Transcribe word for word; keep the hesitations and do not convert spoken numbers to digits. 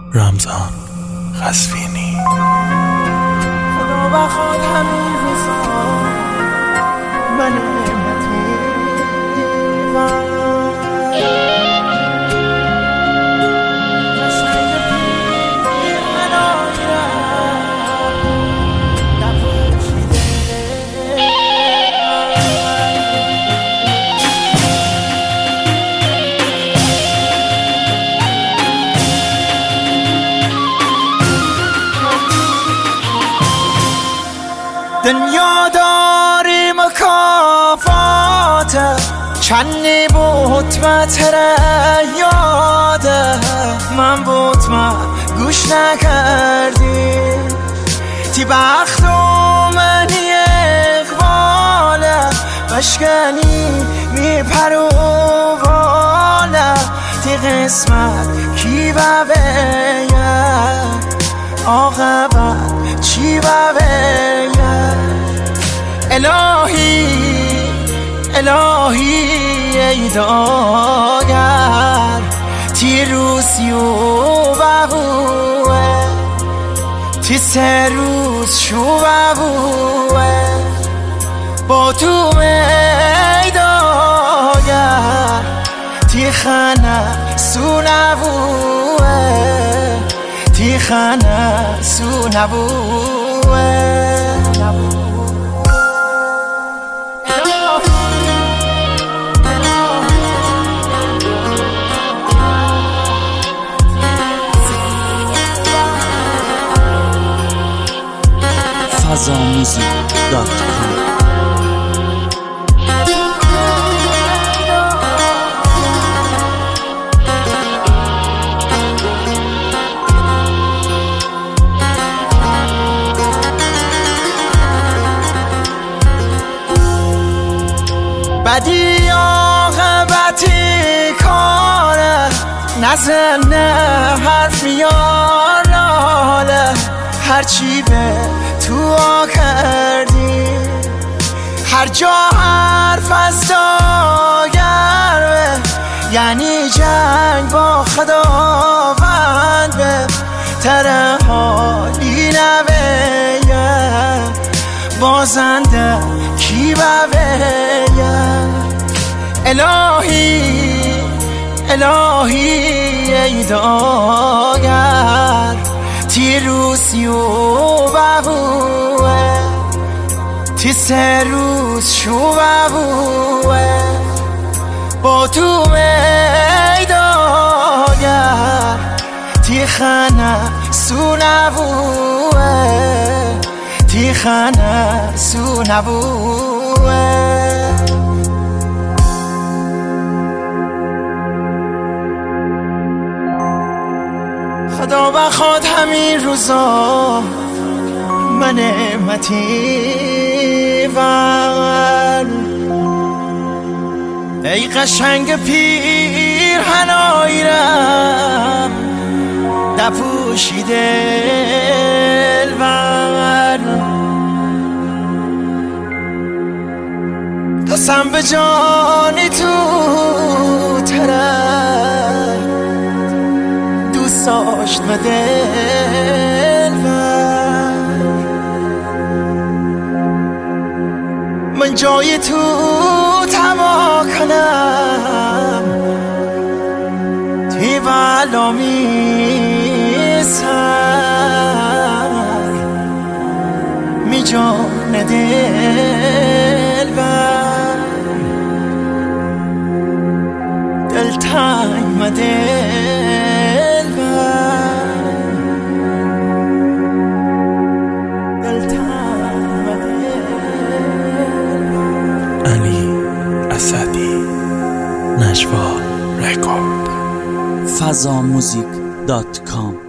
رمضان قزوینی. خدا بخواد همین روزا من نعمتی و دنیا داری مکافاته چنی بود ما تره یاده من بود ما گوش نکردی تی بخت و منی اقباله بشکنی می پروانه تی قسمت کی ببیه آقابت چی ببیه الهی الهی ای داگر تی روزی و ببوه تی سه روز شو ببوه با تو ای داگر تی خانه سو نبوه تی خانه سو نبوه فضا موزیک دات کام. بدی عاقبتی کاره نزنه حرف میاره هرچی به تو کردی هر جا حرف از داگره یعنی جنگ با خداوند به تره حالی نبیه بازنده کی ببیه الهی الهی ای داگر تی روزی و ببوه تی سه روز شو ببوه با تو ای داگر تی خانه سو نبوه تی خانه سو نبوه خدا بخواد همین روزا من نعمتی ور ای قشنگ پیرهنایی رم نپوشیده دلبر قسم به جانی تو تره داشت و دلبر من جای تو تما کنم تی والا می سر می جان دلبر دلتنگ مده نجوا رکورد. فضا موزیک دات کام.